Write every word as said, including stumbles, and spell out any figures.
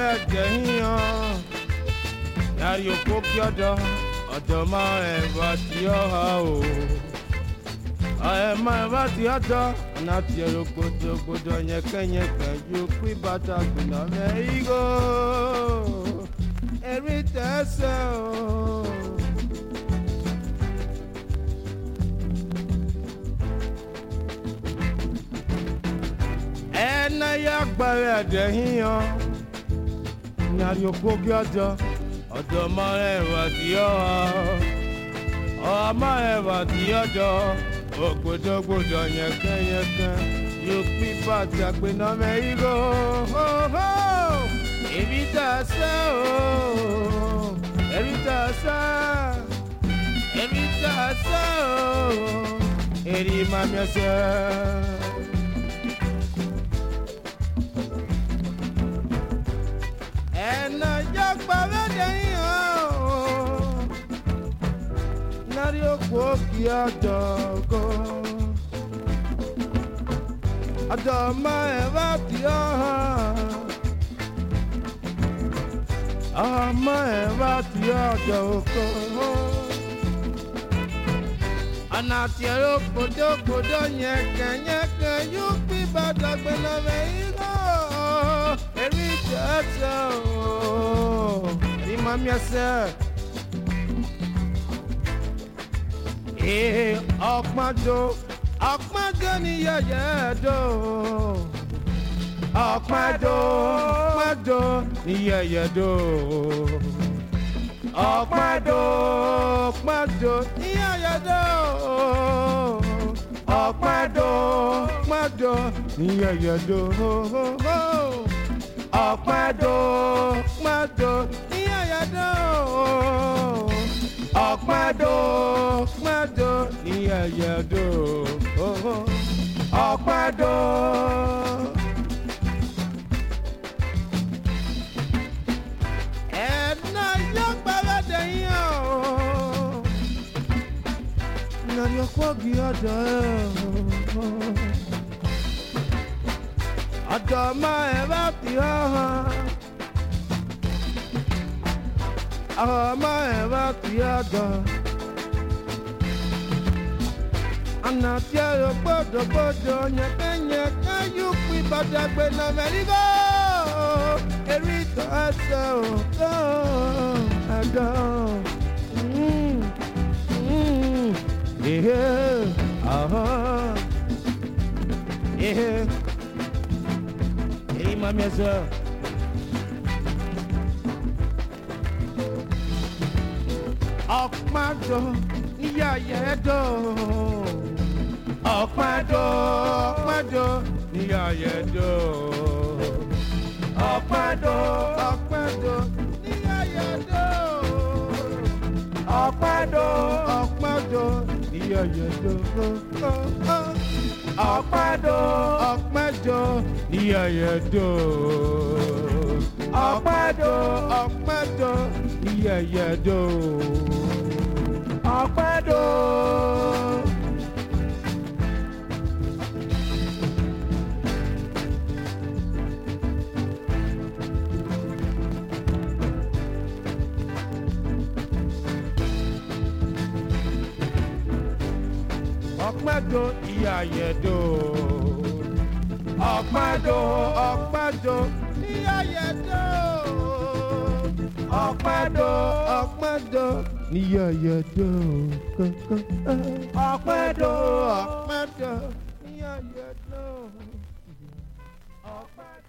dehian yari okokiodo odoma eva ti oha o ema eva ti odo na ti rokodo godo yeke yeke yo pi bata gbina me igo eri tese o ena ya gbara dehian yari okokiodo odoma eva ti oha ọmọ ẹ̀wà tí ọjọ́ ògbódógbòdò yẹ̀kẹ́ yẹ̀kẹ́ yóò pín bàtà gbéná mẹ́rígò èmi tà sẹ́ o èmi tà sẹ́ èmi tà sẹ́ o èrì má mi ẹsẹ̀. ẹ̀nà yọ̀gbà lẹ́dẹ̀ yìí hàn o. Nario kwoki adogo Adoma eva tiaha Ama eva tiadogo Anatiero kodo kodo nyeke nyeke yupi badagbe na veigo Eri tete o Imami ase Eh, ọ̀pọ̀jọ́ ọ̀pọ̀jọ́ ni yẹ̀yẹ́ dò ọ̀pọ̀jọ́ ọ̀pọ̀jọ́ ni yẹ̀yẹ́ dò ọ̀pọ̀jọ́ ọ̀pọ̀jọ́ ni yẹ̀yẹ́ dò ọ̀pọ̀jọ́ ọ̀pọ̀jọ́ ni yẹ̀yẹ́ dò ọ̀pọ̀jọ́ ọ̀pọ̀jọ́ ni yẹ̀yẹ́ dò. Ọ̀pẹ̀dọ̀ ọ̀pẹ̀dọ̀ ní ẹ̀yẹ̀dọ̀ ọ̀pẹ̀dọ̀. Ẹ̀nà yóò gbàlódé yín o. Nàní ọ̀pọ̀gì ọ̀dọ̀ ẹ̀ o. Ọ̀dọ̀ máa ẹ̀ bá ti hàn. Ama eva tiaga Anatiero bodo bodo nyeke nyeke yupi badagbe na merigo Erito ase o do ado Mm Mm Yeah Aha Yeah Hey mami ase Ọ̀pọ̀jọ́ níyà yẹ̀dọ̀ ọ̀pọ̀jọ́ ọ̀pọ̀jọ́ níyà yẹ̀dọ̀ ọ̀pọ̀jọ́ ọ̀pọ̀jọ́ níyà yẹ̀dọ̀ ọ̀pọ̀jọ́ ọ̀pọ̀jọ́ níyà yẹ̀dọ̀ ọ̀pọ̀jọ́ ọ̀pọ̀jọ́ níyà yẹ̀dọ̀ ọ̀pọ̀jọ́ ọ̀pọ̀jọ́ níyà yẹ̀dọ̀. Ọ̀pẹ̀dọ̀. Ọ̀pẹ̀dọ̀ ìyá yẹ̀dọ̀. Ọ̀pẹ̀dọ̀ ọ̀pẹ̀dọ̀ ìyá yẹ̀dọ̀. Ọ̀pẹ̀dọ̀ ọ̀pẹ̀dọ̀ ní yẹ̀yẹ̀dọ̀ kankan. Ọ̀pẹ̀dọ̀ ọ̀pẹ̀dọ̀ ní yẹ̀yẹ̀dọ̀. Ọ̀pẹ̀dọ̀.